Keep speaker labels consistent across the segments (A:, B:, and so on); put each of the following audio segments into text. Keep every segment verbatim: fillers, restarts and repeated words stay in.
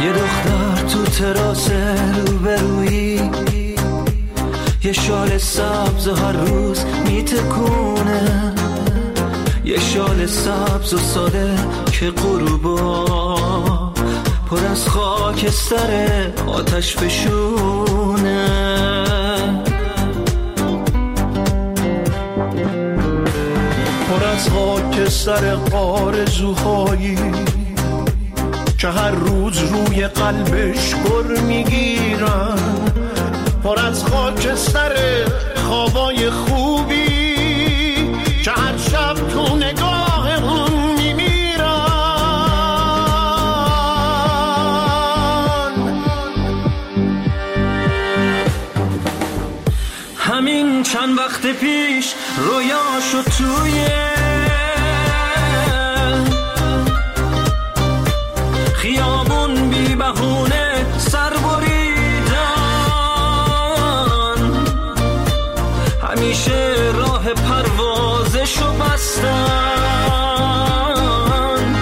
A: یه دختر تو تراس روبرویی، یه شال سبز و هر روز میتکونه، یه شال سبز و ساده که غروبا پر از خاکستر آتش فشونه.
B: پر از خاکستر آرزوهایی که هر روز روی قلبش گر میگیرن، پر از خاکستر خوابای خوبی که هر شب تو نگاهمون میمیرن.
A: همین چند وقت پیش رویاشو توی خیابون بی بهونه سر بریدن، همیشه راه پروازشو بستن،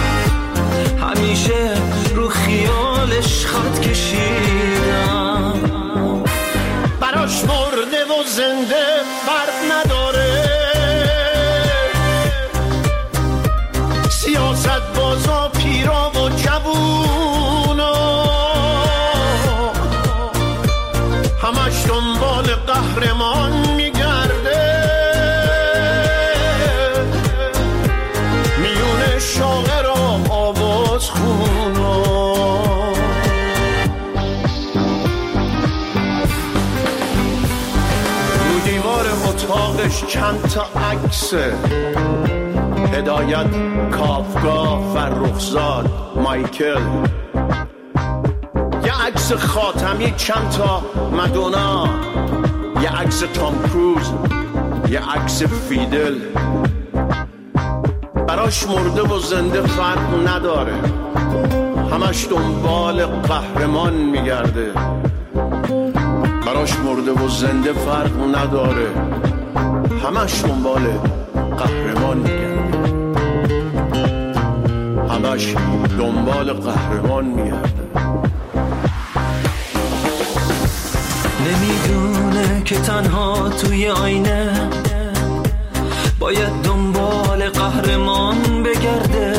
A: همیشه رو خیالش خط کشیدن.
B: براش مرده و زنده فرق نداره، سیاست بازا پیرا و جوونا همش دنبال قهرمان میگرده، میونه شاعر و آواز خونا. رو دیوار اتاقش چند تا عکسه، هدایت، کافکا، فرخزاد، مایکل، یه عکس خاتمی، چند تا مدونا، یه عکس تام کروز، یه عکس فیدل. براش مرده و زنده فرق نداره، همش دنبال قهرمان میگرده. براش مرده و زنده فرق نداره، همش دنبال قهرمان میگرده، همش دنبال قهرمان میگرده.
A: نمیدونه که تنها توی آینه باید دنبال قهرمان بگرده،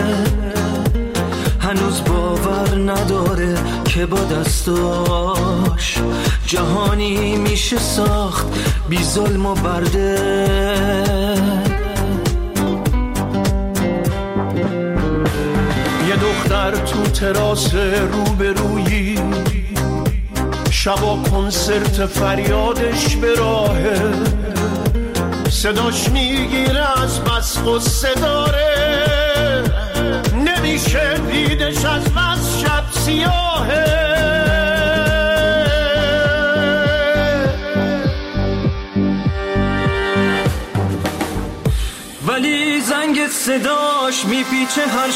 A: هنوز باور نداره که با دستاش جهانی میشه ساخت بی ظلم و برده.
B: یه دختر تو تراس روبرویی، شبا کنسرت فریادش به راهه، صداش میگیره از بس قصه داره، نمیشه دیدش از بس شب سیاهه.
A: ولی زنگ صداش میپیچه هر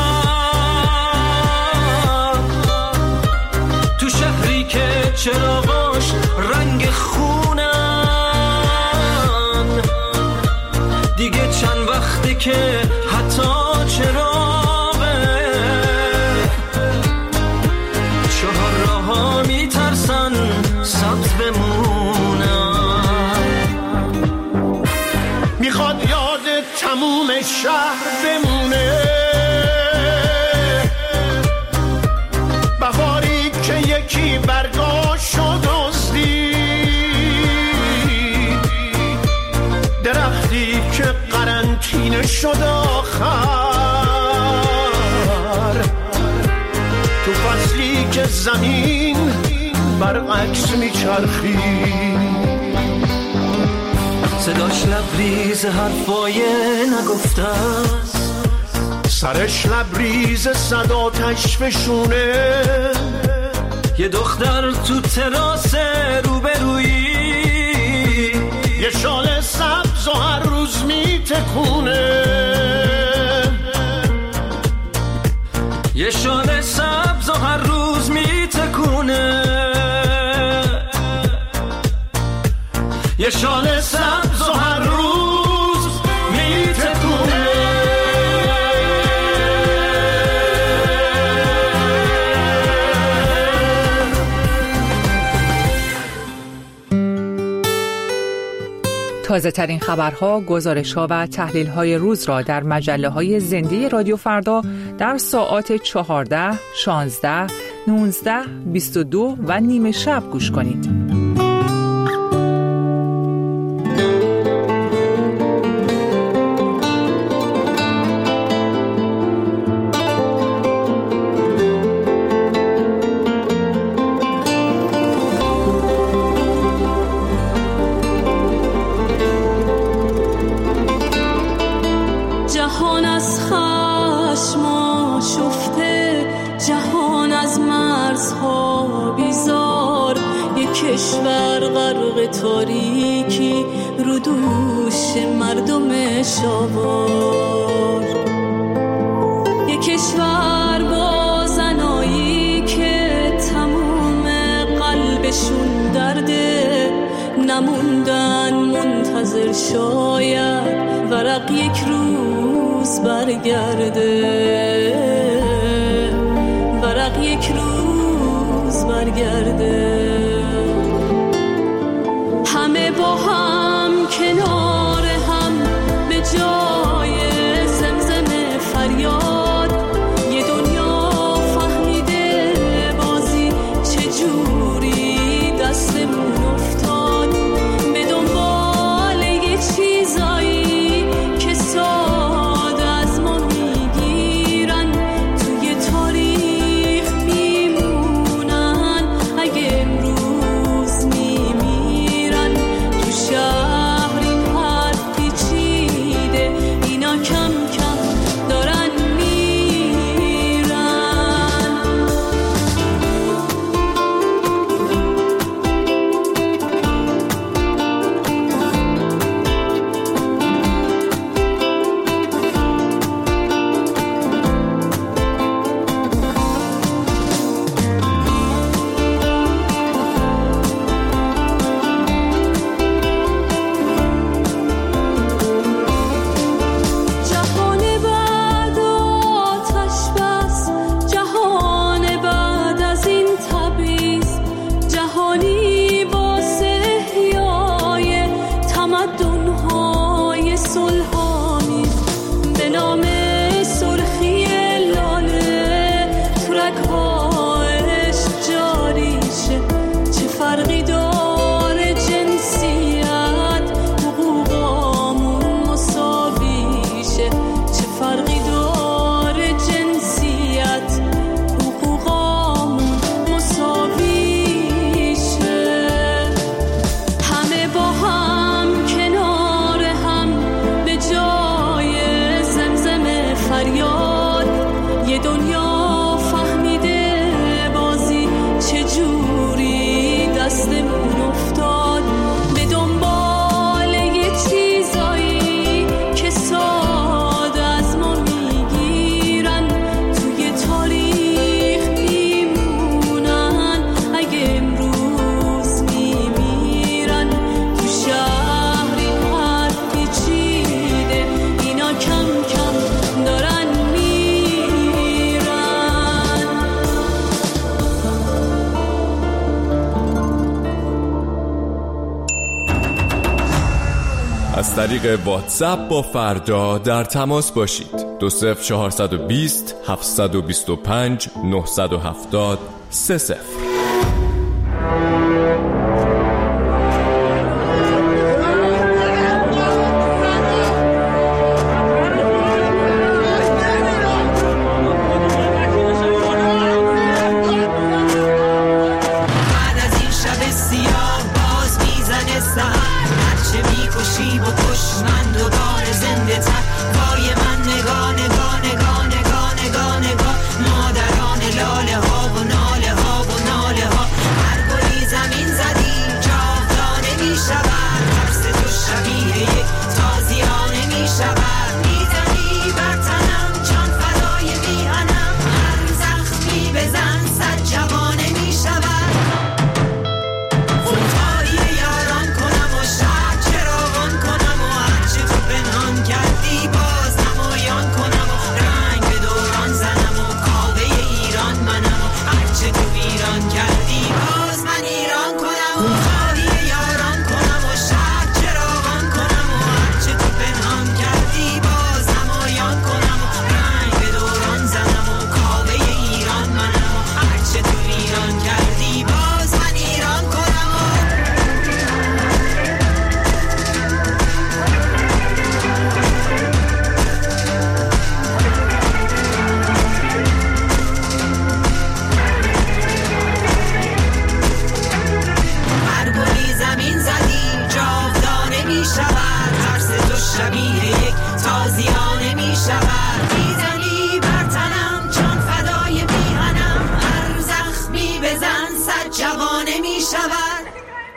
A: شب، تو شهری که چراغاش رنگ خونن، دیگه چند وقته که حتی چراغه چهار راه‌ها میترسن سبز بمونن.
B: میخواد یاد تموم شهر بمونه، بهاری که یکی برگاشو دزدی، درختی که قرنطینه شد آخر، تو فصلی که زمین برعکس میچرخی،
A: صداش لبریز حرفای نگفته است،
B: سرش لبریز صداتش فشونه.
A: یه دختر تو تراس روبرویی،
B: یه شال سبز و هر روز میتکونه،
A: یه شال سبز و هر روز میتکونه، یه شال سبز و هر روز میتکونه.
C: تازه ترین خبرها، گزارش‌ها و تحلیل‌های روز را در مجله‌های زنده رادیو فردا در ساعات چهارده، شانزده، نوزده، بیست و دو و نیمه شب گوش کنید.
D: کشور غرق تاریکی رو دوش مردم شاوار، یک کشور با زنایی که تموم قلبشون درده، نموندن منتظر شاید ورق یک روز برگرده، ورق یک روز برگرده. همه با هم کنار هم به جای زمزم فریاد، یه دنیا فهمیده بازی چجوری دستمون افتاد، به دنبال یه چیزایی که ساده از ما میگیرن، توی تاریخ میمونن اگه امروز میمیرن. تو شهر این حد پیچیده، اینا کم کم دارن میرن. جهان بعد آتش بس، جهان بعد از این تبعیض، جهانی واسه احیای تمدن‌های صلح‌آمیز، به نام سرخی لاله تو رگ‌ها عشق جاری شه. چه فرقی داره جنسیت، حقوقامون مساوی شه. چه فرقی داره جنسیت، حقوقامون مساوی شه. همه با هم کنار هم به جای زمزم فریاد، یه دنیا فهمیده بازی چجوری دستمون افتاد، به دنبال یه چیزایی که ساده از ما میگیرن، توی تاریخ میمونن اگه امروز میمیرن. تو شهر این حد پیچیده، اینا کم کم دارن میرن.
E: از طریق واتساپ با فردا در تماس باشید. دو صفر چهارصد و بیست هفتصد و بیست و پنج نهصد و هفتاد سه صفر.
F: بعد از این شب سیاه باز میزنه سحر، هرچه میکشی بکش من دوباره زنده تر. وای من نگاه نگاه نگاه نگاه نگاه نگاه، مادران لاله ها و ناله ها و ناله ها، هر گلی زمین زمین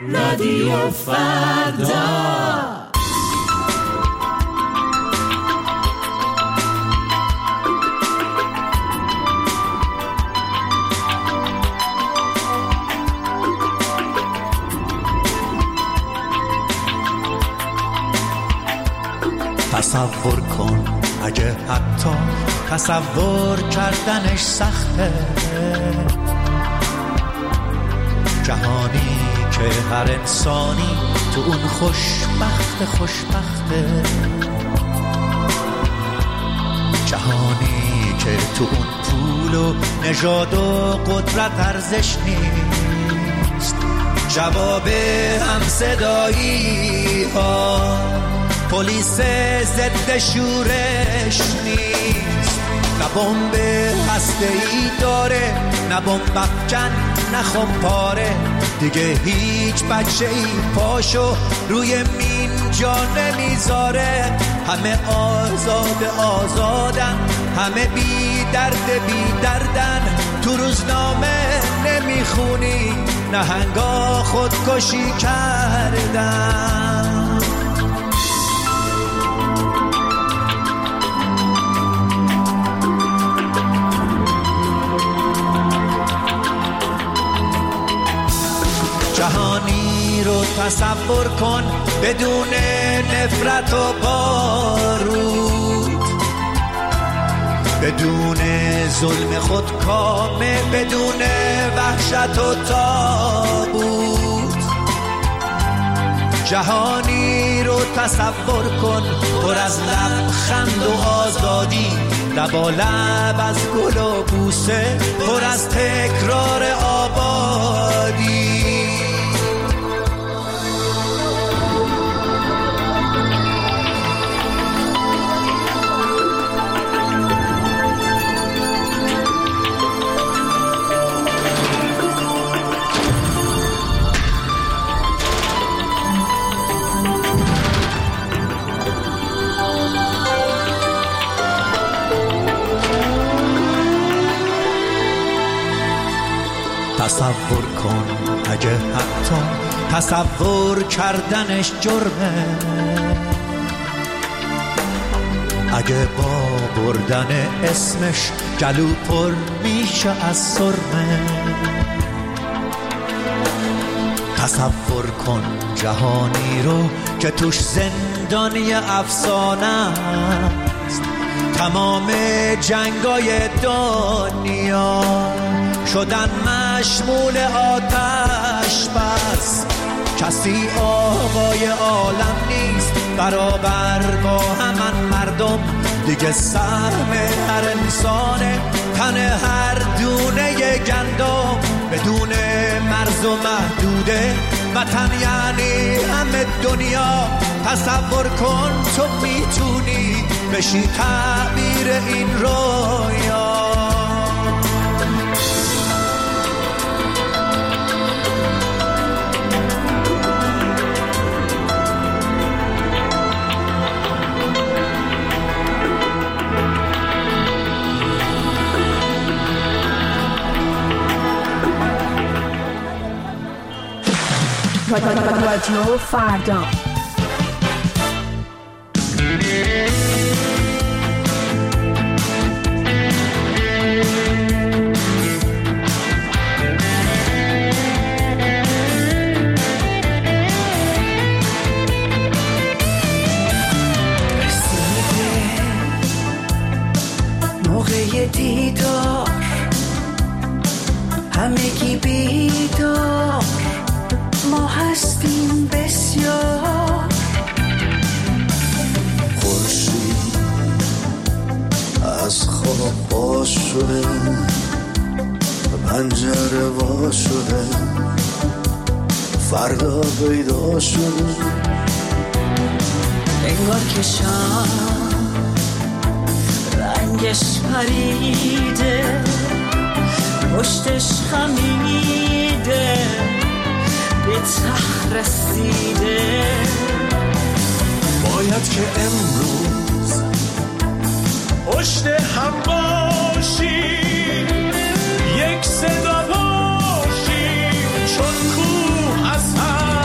A: رادیو فردا.
G: تصور کن اگه حتی تصور کردنش سخته، جهانی که هر انسانی تو اون خوشبخت خوشبخته، جهانی که تو اون پول و نژاد و قدرت ارزش نیست، جواب همصدایی ها پلیس ضد شورش نیست، نه بمب هسته‌ای داره نه بمب افکن نه خمپاره، دیگه هیچ بچه‌ای پاشو روی مین جا نمیذاره، همه آزاد آزادن، همه بی درد بی دردن، تو روزنامه نمیخونی نهنگا خودکشی کردن. جهانی رو تصور کن بدون نفرت و بارود، بدون ظلم خودکامه، بدون وحشت و تابوت. جهانی رو تصور کن پر از لبخند و آزادی، لبا لب از گل و بوسه، پر از تکرار آبادی. تصور کن اگه حتی تصور کردنش جرمه، اگه با بردن اسمش گلو پر میشه از سرمه. تصور کن جهانی رو که توش زندانی افسانه است، تمام جنگای دنیا شدن مشمول آتش بس، کسی آقای عالم نیست برابر با همان مردم، دیگه سهم هر انسانه تن هر دونه گندم، بدون مرز و محدوده وطن یعنی همه دنیا. تصور کن تو میتونی بشی تعبیر این رویا.
H: رادیو فردا.
A: موقع دیدار همگی بیدار، ما هستیم بسیار.
I: خورشید از خواب باز شده، پنجره وا شده، فردا پیدا شده،
A: انگار که شام رنگش پریده، پشتش خمیده، به ته رسیده.
I: باید که امروز پشت هم باشیم، یک صدا باشیم، چون کوه از هم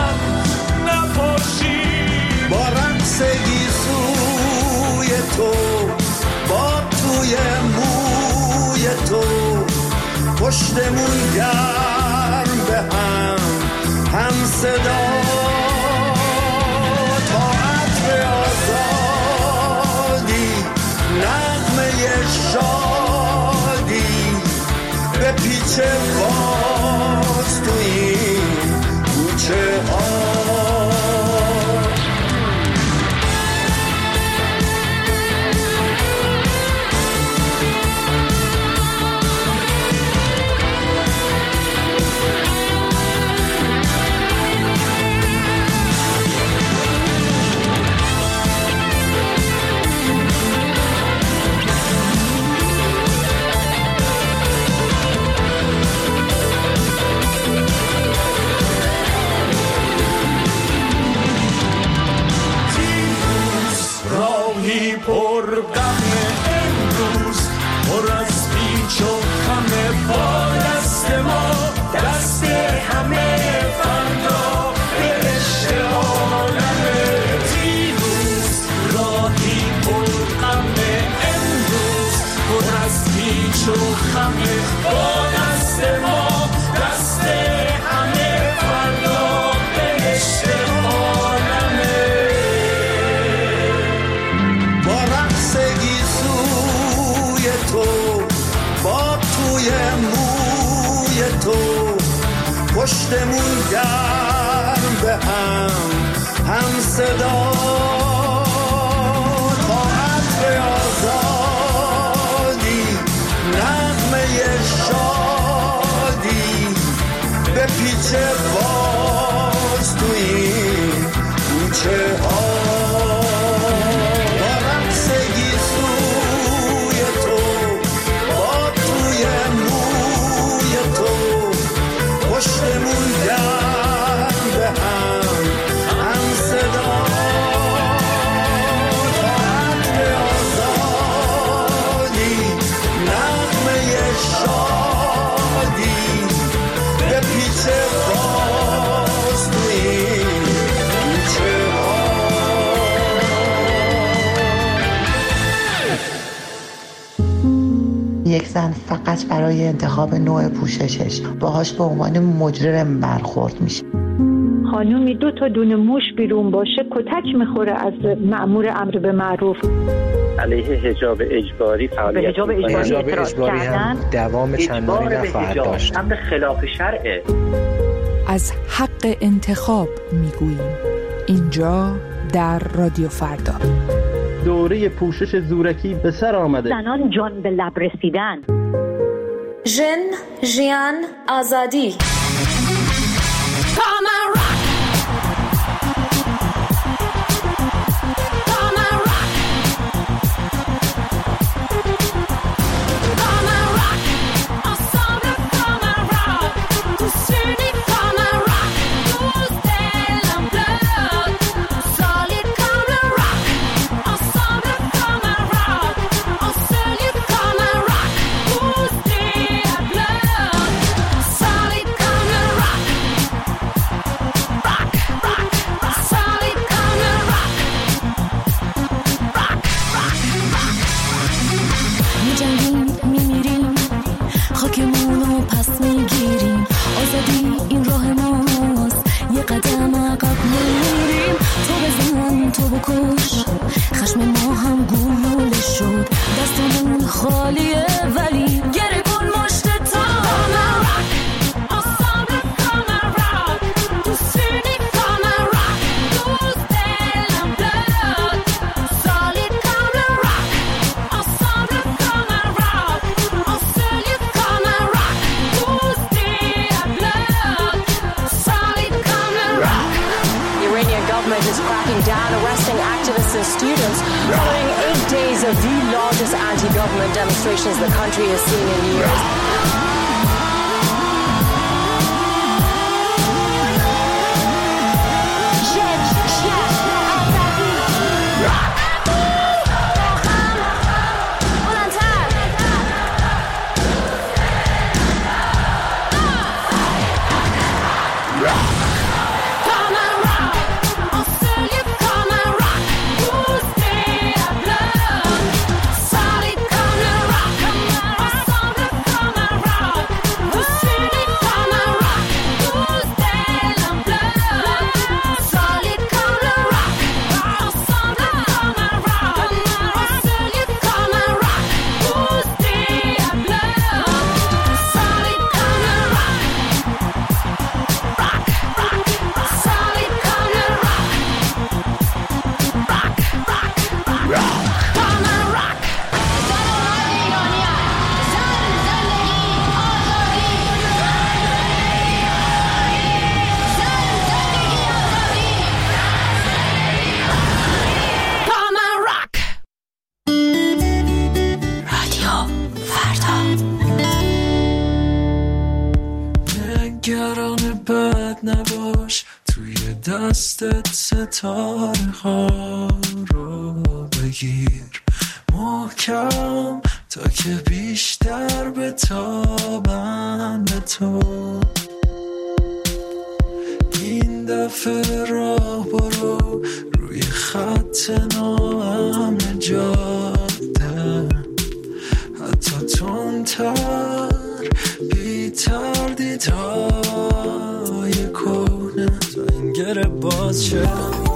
I: پشتمون گرم به هم هم صدا تا عطر آزادی نغمه شادی به پیچ باز تو این کوچه ها.
H: پر غم امروز پر از پیچ و خم با دست ما دست همه فردا برشته عالم دیروز راهی پر غم امروز پر از پیچ و خم با دست ما دست همه فردا برشته
I: پشتمون گرم به هم هم صدا تا عطر آزادی نغمه شادی به پیچ باز تو این کوچه ها. با رقص گیسوی تو با توی موی تو پشتمون گرم به هم هم صدا تا عطر آزادی نغمه شادی به پیچ باز تو این کوچه ها.
J: یک زن فقط برای انتخاب نوع پوششش باهاش به عنوان مجرم برخورد میشه.
K: خانومی دو تا دونه موش بیرون باشه کتک میخوره از مأمور امر به معروف.
L: علیه حجاب اجباری فعالیت
K: حجاب اجباری اعتراض کردن
M: دوام چندانی نخواهد داشت.
L: امر خلاف شرعه.
C: از حق انتخاب میگوییم اینجا در رادیو فردا.
M: دوره پوشش زورکی به سر آمده.
K: زنان جان به لب رسیدن.
N: ژن، ژیان، آزادی.
O: Demonstrations the country has seen in years.
N: Come and rock.
A: نگران بد نباش، توی دستت ستاره ها رو بگیر محکم تا که بیشتر بتابن به تو. این دفعه راه برو روی خط ناامن جاده، حتی تندتر بی تردیدهای کهنه تا این گره باز شه.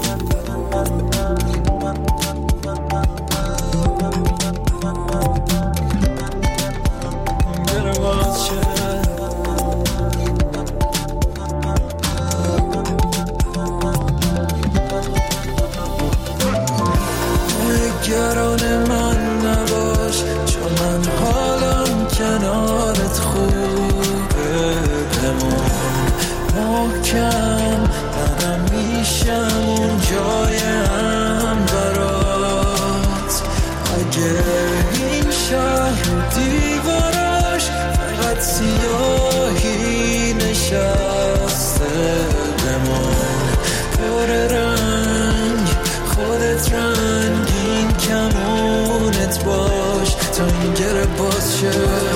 A: نگران من نباش، چون من حالم کنارت خوبه. بمون محکم، منم میشم اون جایم برات. اگه این شهر و دیواراش فقط سیاهی نشسته، بمون پر رنگ خودت رنگین کمونت باش تا این گره باز شه.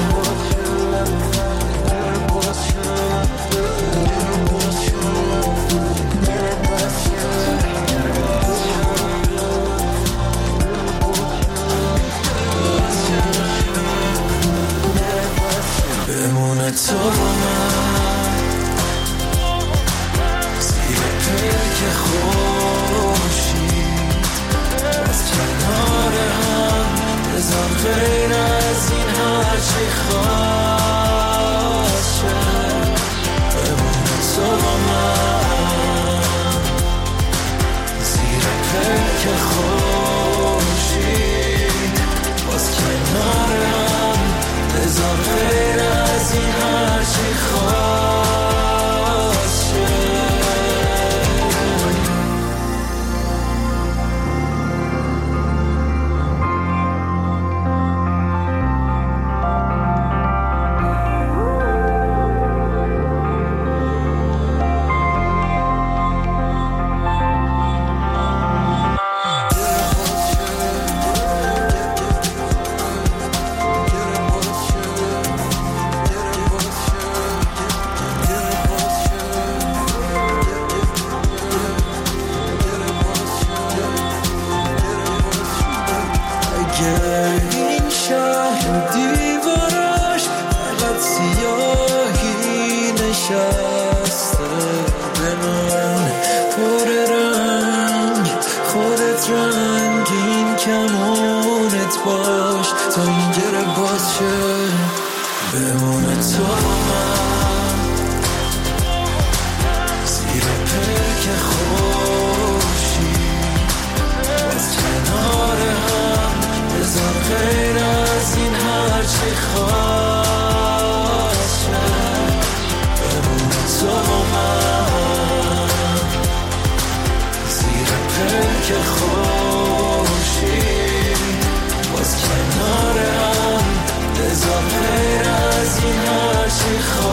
A: بمونه تو با من زیر پلک خورشید، باز کنار هم بذار غیر از این هرچی خواست شه. بمونه تو با من زیر پلک خورشید، باز کنار هم بذار غیر از این هرچی خواست شه. این شهر دیواراش فقط سیاهی نشسته، بمون پر رنگ خودت رنگین کمونت باش تا این گره باز شه. بمونه تو من زیر پلک خورشید، باز کنار هم بذار غیر از این هرچی خواست شه. بمونه تو من زیر پلک خورشید، باز کنار هم بذار غیر از این هرچی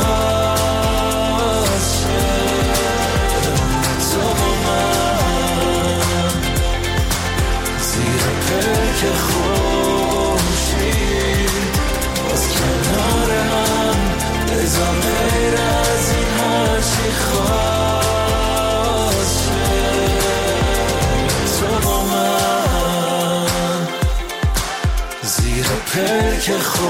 A: خواست شه. بمونه تو من زیر پلک خورشید، باز کنار هم بذار غیر از این هرچی خواست شه. تو با من زیر پلک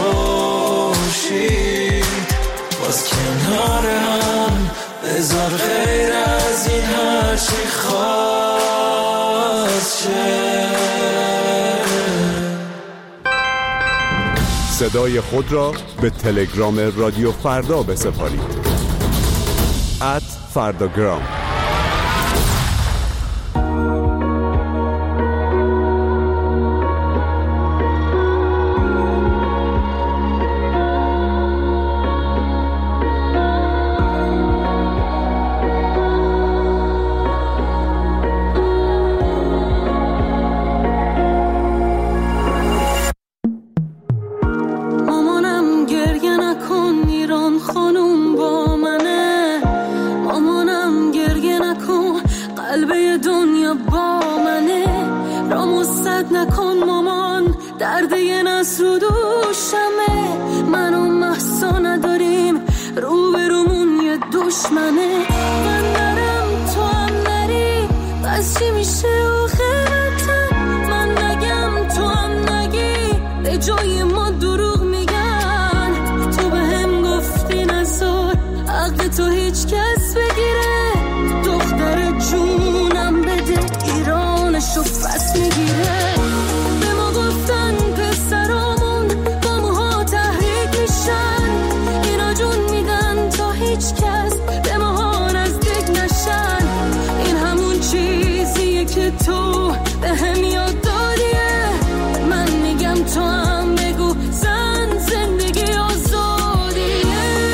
A: خورشید، باز کنار هم بذار غیر از این هرچی خواست شه.
P: صدای خود را به تلگرام رادیو فردا بسپارید. ات فرداگرام.
D: مامانم گریه نکن، ایران خانوم با منه. نکن مامان، درد یه نسل رو دوشمه. من و محسا نداریم، رو به رومون یه دشمنه. من نرم تو هم نری، پس چی میشه آخرتن؟ من نگم تو هم نگی، به جای ما دروغ میگن. تو به هم گفتی نزار عقل تو هیچ کس بگیره. دختر جونم بده ایرانشو پس میگیره. به ما گفتن پسرامون با موها تحریک میشن. اینا جون میدن تا هیچ کس به ماها نزدیک نشن. این همون چیزیه که تو به هم یاد دادیه. من میگم تو هم بگو زن زندگی آزادیه.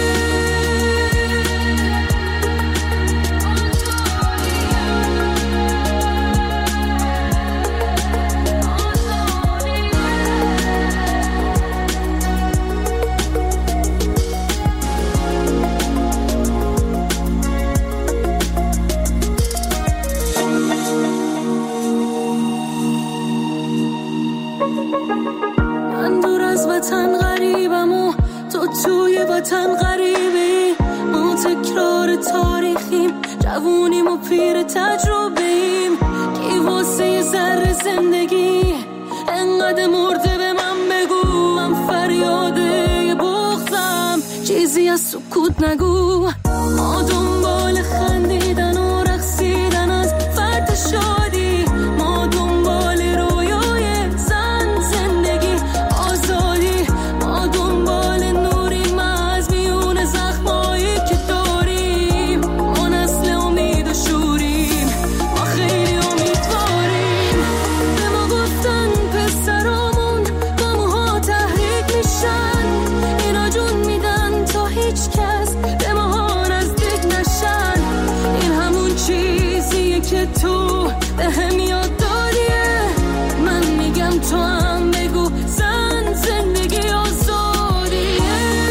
D: من دور از وطن غریبم و تو توی وطن غریبی. ما تکرار تاریخیم، جوونیم و پیر تجربه‌ایم. کی واسه یه ذره زندگی انقدر مرده به من بگو. من فریاده یه بغضم، چیزی از سکوت نگو. ما دنبال خندیدن و رقصیدن از فرد شادی. ما دنبال رویای زن زندگی آزادی. ما دنبال نوریم از میون زخمایی که داریم. ما نسل امید و شوریم، ما خیلی امیدواریم. به ما گفتن پسرامون با موها تحریک میشن. اینا جون میدن تا هیچ کس به ما نزدیک نشن. این همون چیزیه که تو به هم یاد دادیه. من میگم تو هم بگو زن زندگی آزادیه.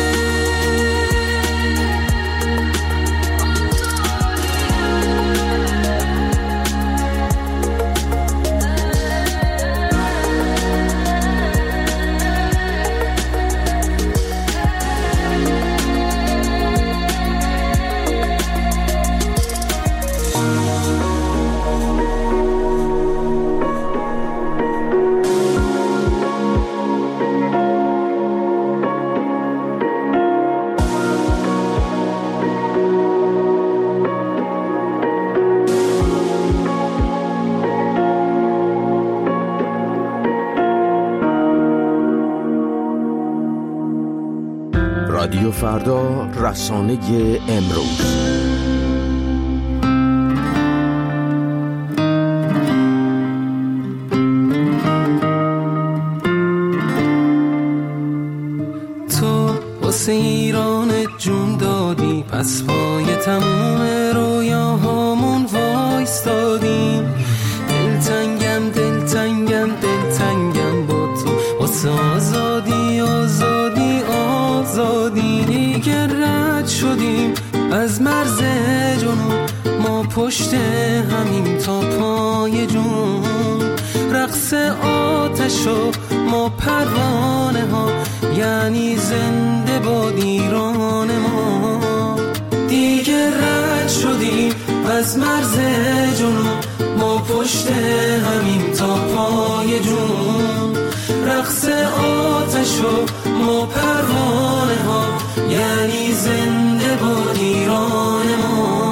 Q: رادیو فردا، رسانه امروز.
A: تو واسه ایران جون دادی، پس پای تموم رویاهامون وایستادیم. دلتنگم دلتنگم دلتنگم با تو، واسه آزادی آزادی آزادی. دیگه رد شدیم از مرز جنون، ما پشت همیم تا پای جون. رقص آتش و ما پروانه ها، یعنی زنده باد ایران ما. دیگه رد شدیم از مرز جنون، ما پشت همیم تا پای جون. رقص آتش و ما پروانه ها، یعنی زنده باد ایران ما.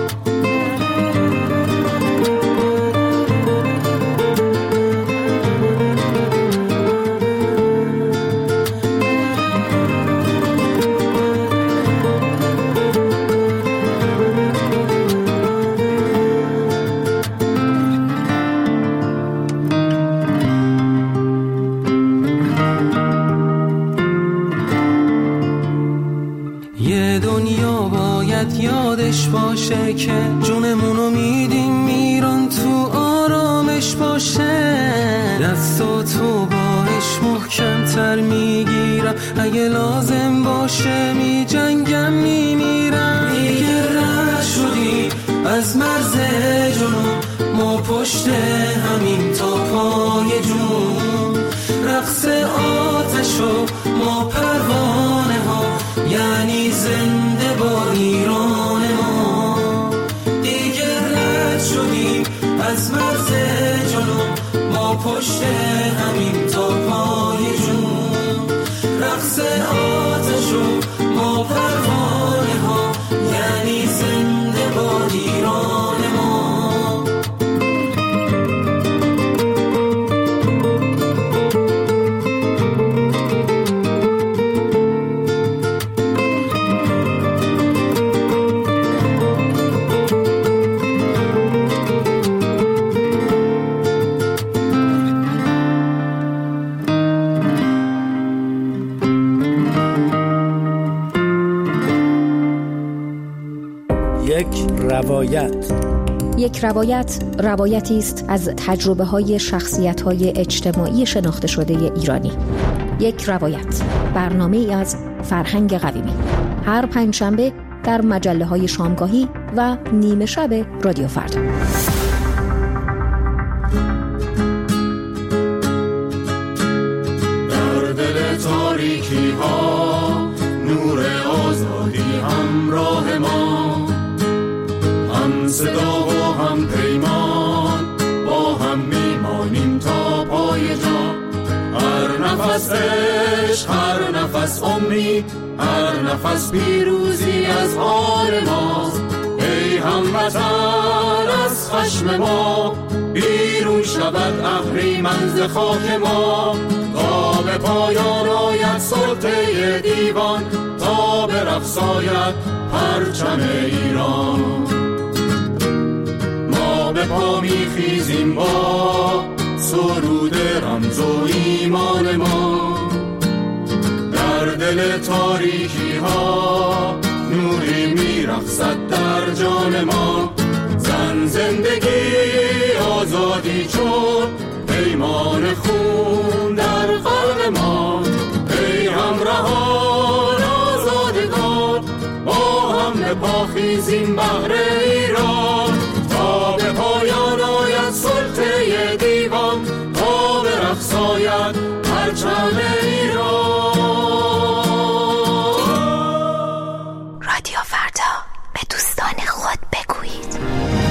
A: یادش باشه که جونمونو میدیم ایران، تو آرامش باشه. دستاتو باش محکم تر میگیرم، اگه لازم باشه می جنگم میمیرم. دیگه رد شدیم از مرز جنون، ما پشت همین تا پای جون.
F: شو ما پروانه ها، یعنی زنده با ایران ما. دیگه رد شدیم از مرز جنوب، ما پشت همین تا پای جون. رقص آتشو ما پروانه ها، یعنی زنده با ایران ما.
R: روایت. یک روایت روایتی است از تجربه های شخصیت های اجتماعی شناخته شده ایرانی. یک روایت، برنامه ای از فرهنگ قویمی، هر پنجشنبه در مجله های شامگاهی و نیمه شب رادیو فردا.
H: در دل تاریکی ها نور آزادی همراه ما، هم صدا و هم پیمان، با هم میمانیم تا پای جان. هر نفس عشق، هر نفس امید، هر نفس پیروزی از آن ماست. ای هموطن از خشم ما، بیرون شود اهریمن ز خاک ما. تا به پایان آید سلطه دیوان، تا به رقص آید پرچم ایران. ما به پا میخیزیم با سرود رمز و ایمان ما. در دل تاریکی ها نوری میرقصد در جان ما. زن زندگی آزادی چون پیمان خون در قلب ما. ای همراهان آزادگان، با هم به پا خیزیم بهر ایران. تا به پایان آید سلطه دیوان، تا به رقص آید پرچم ایران.
R: رادیو فردا، به دوستان خود بگویید.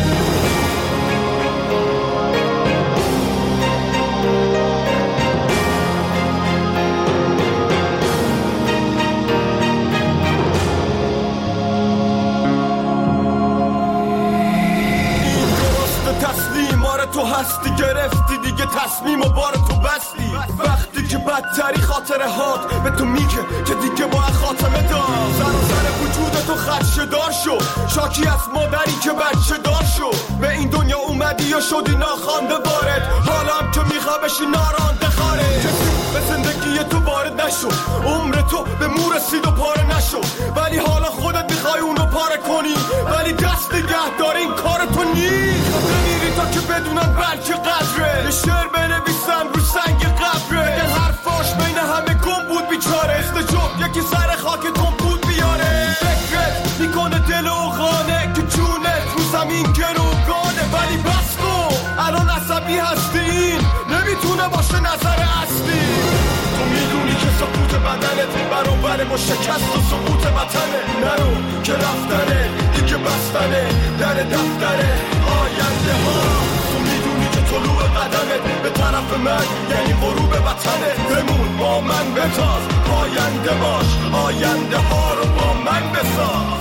I: تو هستی، گرفتی دیگه تصمیم و بار تو بستی. وقتی که بدتری خاطره هات به تو میگه که دیگه باید خاتمه دار. سر و سر وجود تو خدشه دار شو، شاکی از مادری که بچه دار شو. به این دنیا اومدی و شدی ناخوانده وارد، حالا هم که میخوا بشی نارانده خارج. کسی به زندگی تو وارد نشو، عمر تو به مو رسید و پاره نشو. ولی حالا خودت میخوای اونو پاره کنی، ولی دست نگه داره این کار تو نیست. نمیری تا که بدونن بلکه قدره، یه شعر بنویسن رو سنگ قبره. بگن حرفاش بین همه گم بود بیچاره، استجاب یکی سر خاکتون بود بیاره. فکرت میکنه دل و خانه که جونت رو زمین گروگانه. ولی بس کن الان عصبی هستی، این نمیتونه باشه نظر اصلی. تو میدونی که سکوت بدنت برابر با شکست و سقوط وطنه. نرو که رفتنه دیگه بستنه در دفتره آینده ها. تو میدونی که طلوع قدمت به طرف من یعنی غروب وطنه. بمون با من بتاز، آینده باش، آینده ها رو با من بساز.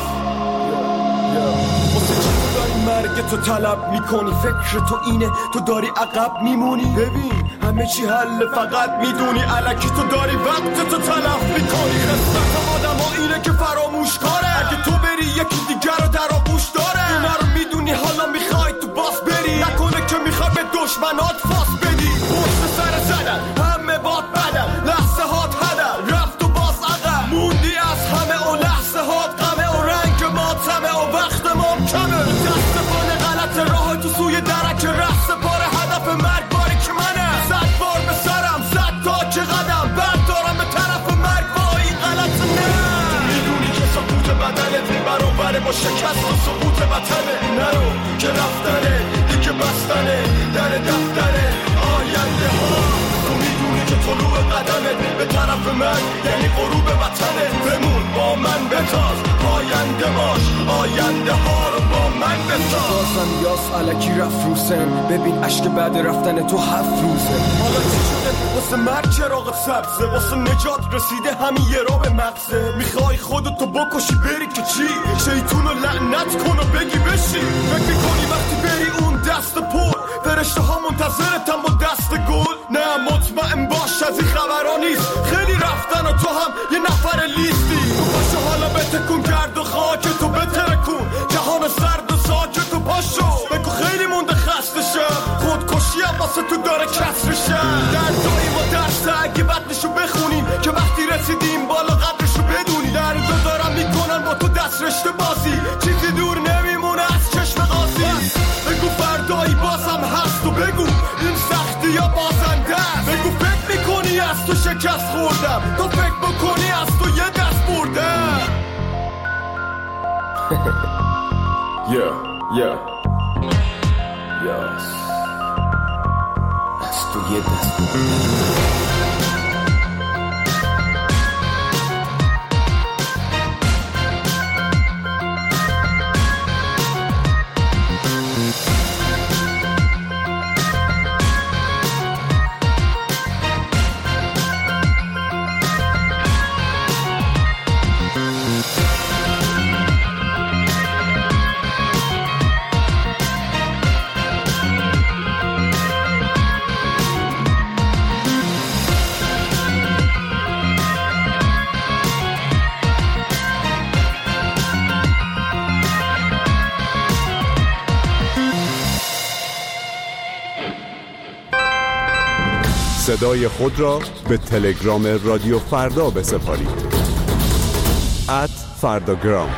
I: واسه چی تو داری مرگ تو طلب میکنی؟ فکر تو اینه تو داری عقب میمونی. ببین همه چی حل، فقط میدونی الکی تو داری وقت تو تلف میکنی. قسمت آدم ها اینه که فراموش کاره، اگه تو بری یکی دیگر رو در آغوش داره. اینه رو میدونی حالا میخوای تو باس بری، نکنه که میخوای به دشمنات فاس بدی. پشت سر زدن همه باد بدن، لحظه هات هدر رفت و باز عقب. موندی از همه و لحظه هات غمه و رنگ ماتمه و وقت ما کمه. دست پانه غلط راه تو سوی درک رفت پاره هدف مرگ باری که منه. صد بار به سرم صد تا که قدم بردارم به طرف مرگ با این غلط نه. میدونی که سقوط بدنت برابر با شکست و سقوط وطنه. نرو که رفتنه دیگه بستنه در دفتره آینده ها. تو میدونی که طلوع قدمت به طرف حرف من یعنی غروب وطنه. بمون با من بتاز، آینده باش، آینده ها رو با من بساز.
S: بازم یاس علکی رفت روسن، ببین عشق بعد رفتن تو هفت روزه.
I: حالا چی شده واسه مرگ چراغ سبزه، واسه نجات رسیده همین یه را به مغزه. میخوای خودتو بکشی بری که چی؟ شیطونو لعنت کن و بگی بشی. فکر میکنی وقتی بری اون دست پر فرشته ها منتظرتن با دست گل؟ نه مطمئن باش از این خبرها نیست، خیلی رفتن و تو هم یه نفر لیستی. تو پاشو حالا بتکون کرد و خاک تو بترکون، جهان سرد و ساکت و پاشو بگو خیلی مونده خسته شم، خودکشی هم واسه تو داره کسر شم. دردایی با درس اگه بدنشو بخونیم که وقتی رسیدیم بالا قدرشو بدونی. دردو دارم میکنن با تو دست رشته بازی، چیزی دور نمیمونه از چشم قاضی. بگو فردایی بازم هست و بگو این سختی یا بازنده است. بگو فکر میکنی از تو شکست خوردم، تو فکر بکنی از تو یه دست بردم.
S: یا یا یاس از تو یه دست بردم.
P: صدای خود را به تلگرام رادیو فردا بسپارید. ات فرداگرام.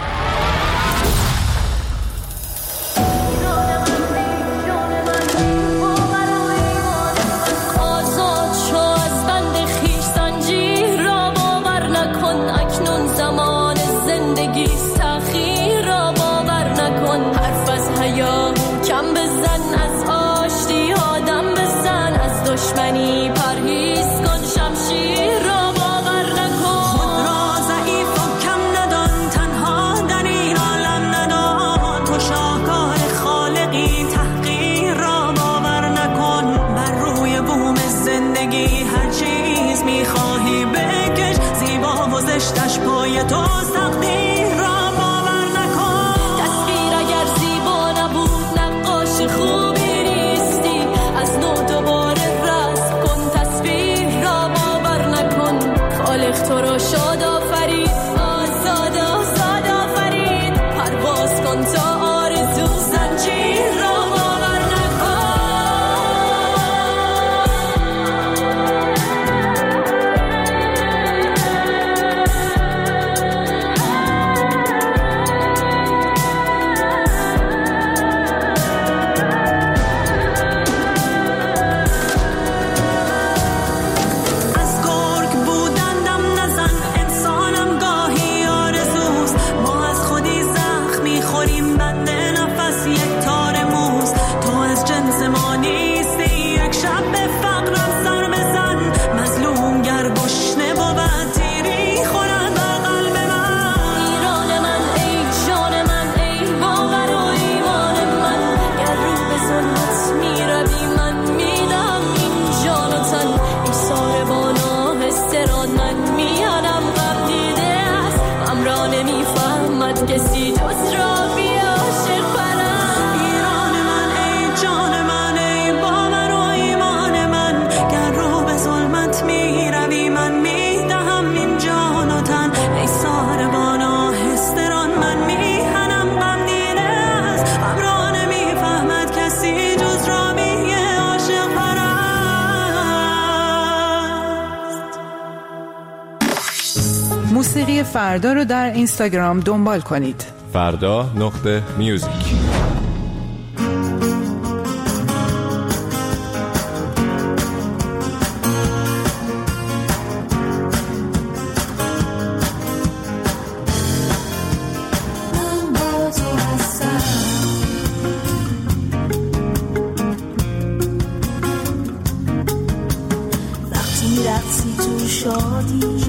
C: موسیقی فردا رو در اینستاگرام دنبال کنید.
E: فردا نقطه میوزیک.
D: وقتی رقصی تو شادی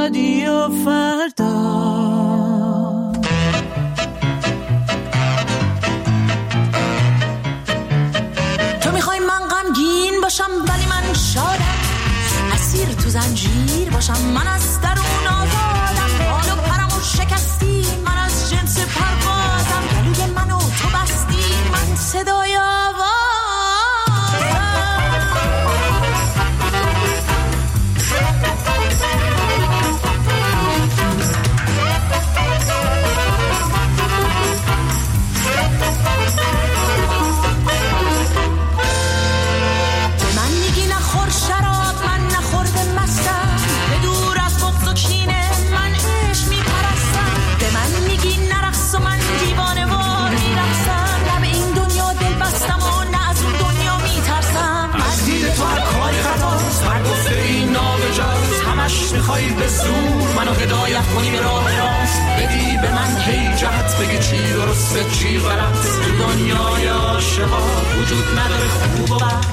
F: رادیو فردا. تو میخوای من غمگین باشم ولی من شادم، اسیر تو زنجیر باشم من از درون آزادم، حال و پرمو شکستی من از جنس پروازم، گلوی منو تو بستی من صدای آوازم.
A: میخوایی به زور منو هدایت کنی به راه راست، بدی به من هی جهت، بگی چی درسته چی غلط. تو دنیای عاشقا وجود نداره خوب و بد.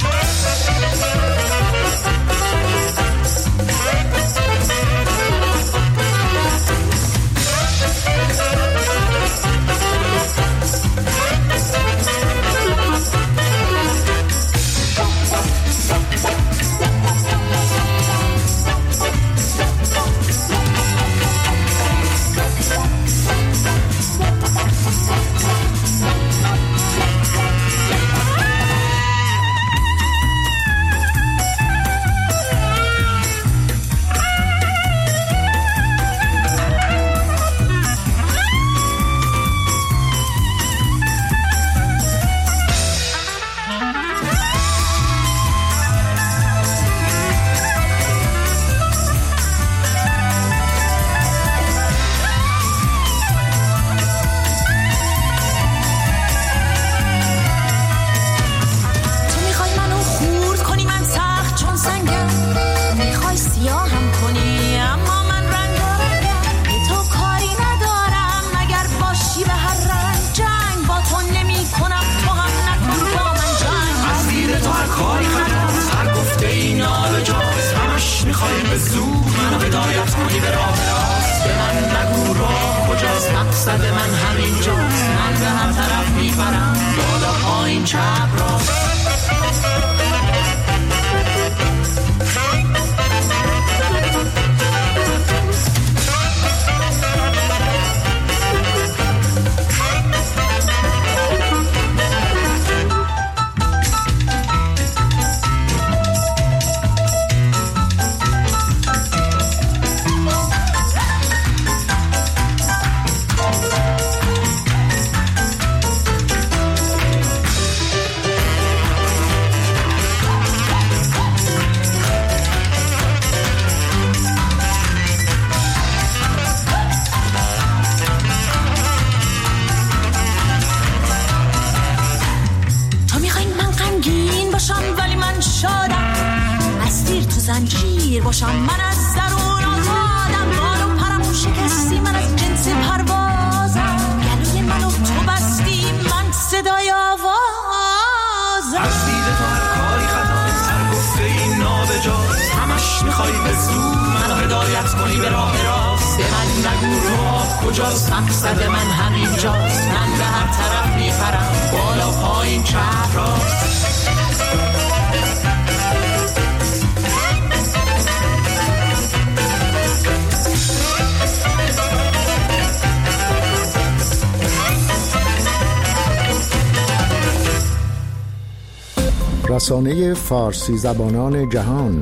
T: رسانه فارسی زبانان جهان،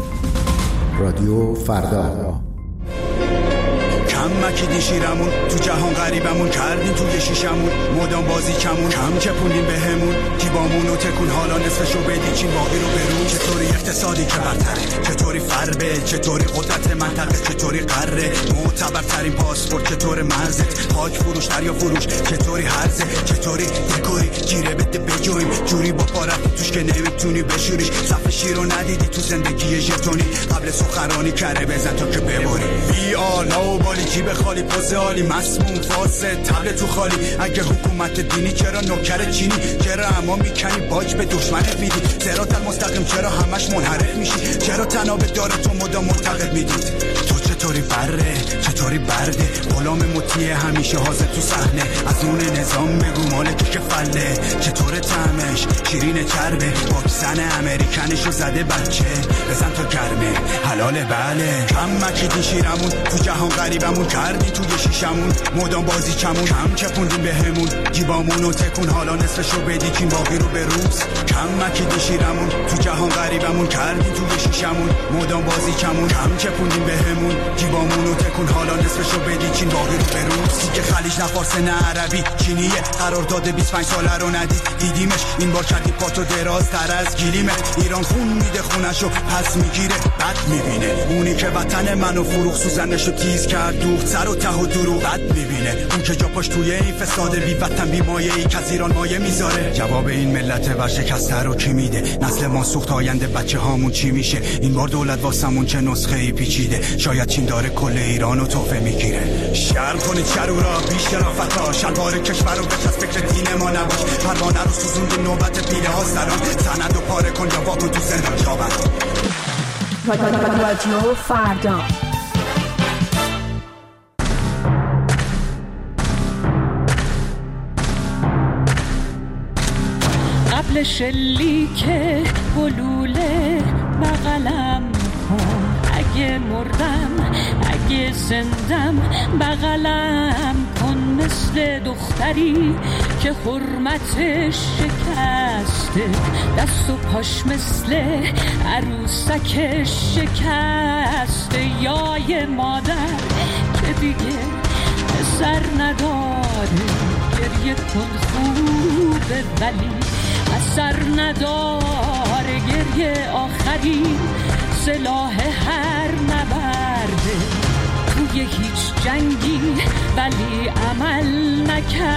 T: رادیو فردا.
U: کم مکیدی شیرمون تو جهان غریبمون کردیم توی شیشمون، مدام بازی کمون کم چپونیم به همون، جیبامون و تکون حالا نصفشو بدی چین باقی رو برون. چطوری اقتصادی که برتره، چطوری فربه، چطوری قدرت منطقه، چطوری قره، معتبرترین پاسپورت چطور مرزت، پاک فروش دریا فروش چطوری هرزه، چطوری دکوری گیره بده بجویم جوری با پارت توش که نمیتونی بشوریش. صف شیرو ندیدی تو زندگی ژتونی، قبل سخنرانی کره بزن تا که ببری. بی آلا و بالی جیب خالی پوز عالی مسموم فاسد تبل تو خالی. اگه حکومت دینی چرا نوکر چینی، چرا اما میکنی باج به دشمنت میدی. صراط المستقیم چرا همش منحرف میشی، چرا تناب داره تو مدام معتقد میدید. تو چطور چطوری بره چطوری برده غلام مطیع همیشه حاضر تو صحنه از اون نظام بگو مالک که فله چطور طعمش شیرین چربه واکسن امریکنشو زده بچه بزن تا گرمه حلاله بله کم مکیدی شیرمون تو جهان غریبمون کردی توی شیشمون مدام بازی کمون کم چپوندیم بهمون جیبامونو تکون حالا نصفشو بدی کین باقی رو به روز کم مکیدی شیرمون تو جهان غریبمون کردی توی شیشمون مدام بازی کمون کم چپوندیم بهمون جیبامونو تکون حالا نصفشو بدی کین باقی رو به روز دیگه خلیج نه فارس نه عربی چینیه قرار داده بیست و پنج ساله رو ندید دیدیمش این بار کردی پاتو دراز تر از گلیمه ایران خون میده خونشو پس میگیره بد میبینه اونی که وطن منو فروخ سوزنشو تیز کرد دوخت سر و ته و دروغ بد میبینه اون که جا پاش توی این فساد بی وطن بی مایه ای که از ایران مایه میذاره جواب این ملت ورشکسته رو کی میده نسل ما سوخت آینده بچه هامون چی میشه این بار دولت واسمون چه نسخه ای پیچیده شاید چین داره کل ایرانو تحفه میگیره شرم کنید شرورا بی شرافتا شلوار کشور رو بچ از فکر دین ما نباش پروانه رو سوزوندی نوبت پیله ها سران سند و پاره کن یا واکن تو زندان جاون
R: رادیو فردا
D: قبل شلیک گلوله بغلم کن اگه مردم اگه زندم بغلم کن مثل دختری که حرمتش شکسته دست و پاش مثل عروسکش شکسته یای مادر که دیگه سر نداره گریه کن خوبه ولی اثر نداره گریه آخری سلاح هر نبرده توی هیچ جنگی ولی عمل نکرده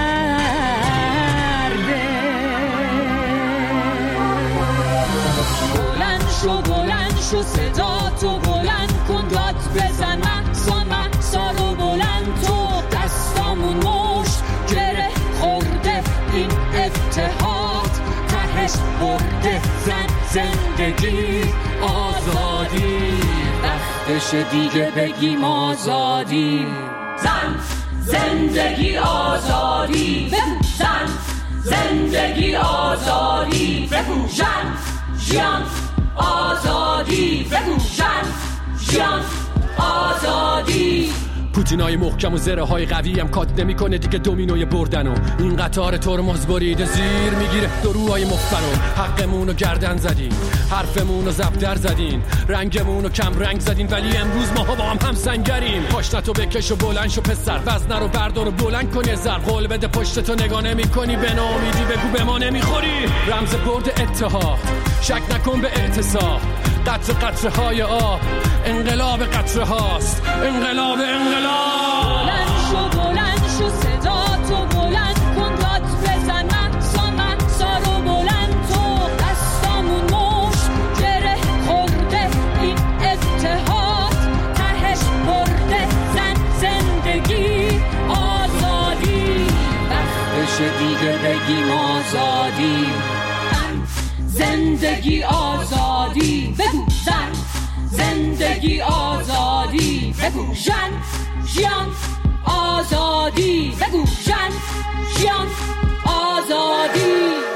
D: بلند شو بلند شو صدا تو بلند کن داد بزن مقصا مقصا رو بلند تو دستامون مشت گره خورده این اتحاد تهش برده زن زندگی آزادی وقتش دیگه بگیم آزادی زن زندگی آزادی بگو زن زندگی آزادی بگو جن جیان آزادی بگو جن جیان آزادی
B: پوتینای محکم و زره های قوی هم کات نمی کنه دیگه دومینوی بردن و این قطار ترمز بریده زیر میگیره دروهای مفبر حقمونو گردن زدین حرفمونو زبدر زدین رنگمونو کم رنگ زدین ولی امروز ماها با هم هم سنگریم پاشنتو بکش و بلند شو پسر وزنه رو بردار و بلند کن یه زر قول بده پشتتو نگاه نمی کنی به ناامیدی بگو به ما نمیخوری رمز برد اتحاد شک نکن به اعتصاب قطر قطره های آب انقلاب قطره هاست انقلاب انقلاب
D: بلند شو بلند شو صدا تو بلند کن داد بزن مقصا مقصا رو بلند تو دستامون مشت گره خورده این اتحاد تهش برده زن زندگی آزادی وقتش دیگه بگیم آزادی زندگی آزادی بگو زن زندگی آزادی بگو جن جیان آزادی بگو جن جیان آزادی